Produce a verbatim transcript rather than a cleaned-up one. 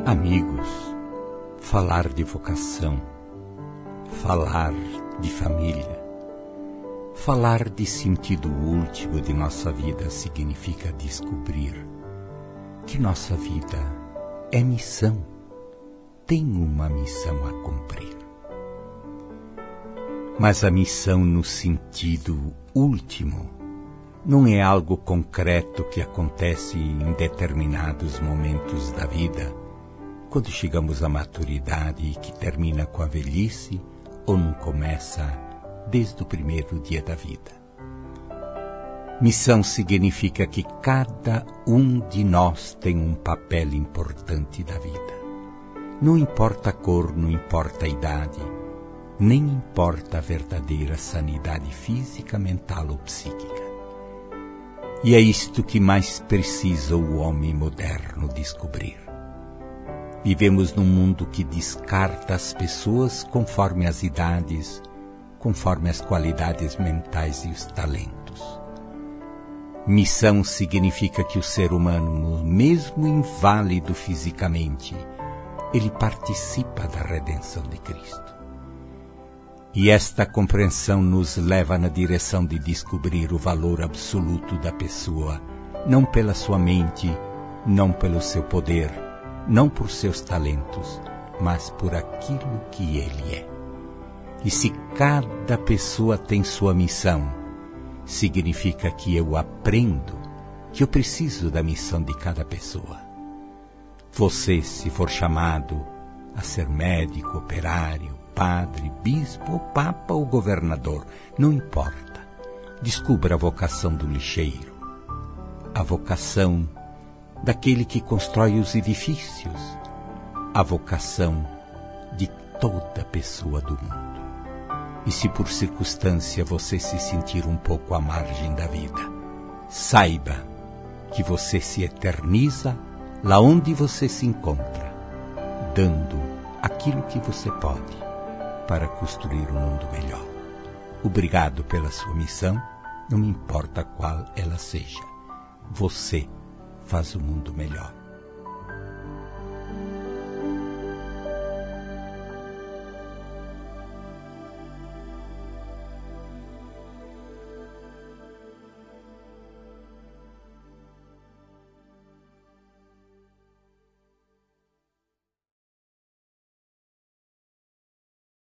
Amigos, falar de vocação, falar de família, falar de sentido último de nossa vida significa descobrir que nossa vida é missão, tem uma missão a cumprir. Mas a missão no sentido último não é algo concreto que acontece em determinados momentos da vida, quando chegamos à maturidade e que termina com a velhice ou não começa desde o primeiro dia da vida. Missão significa que cada um de nós tem um papel importante da vida. Não importa a cor, não importa a idade, nem importa a verdadeira sanidade física, mental ou psíquica. E é isto que mais precisa o homem moderno descobrir. Vivemos num mundo que descarta as pessoas conforme as idades, conforme as qualidades mentais e os talentos. Missão significa que o ser humano, mesmo inválido fisicamente, ele participa da redenção de Cristo. E esta compreensão nos leva na direção de descobrir o valor absoluto da pessoa, não pela sua mente, não pelo seu poder, não por seus talentos, mas por aquilo que ele é. E se cada pessoa tem sua missão, significa que eu aprendo que eu preciso da missão de cada pessoa. Você, se for chamado a ser médico, operário, padre, bispo, papa ou governador, não importa. Descubra a vocação do lixeiro, a vocação daquele que constrói os edifícios, a vocação de toda pessoa do mundo. E se por circunstância você se sentir um pouco à margem da vida, saiba que você se eterniza lá onde você se encontra, dando aquilo que você pode para construir um mundo melhor. Obrigado pela sua missão, não me importa qual ela seja. Você faz o mundo melhor.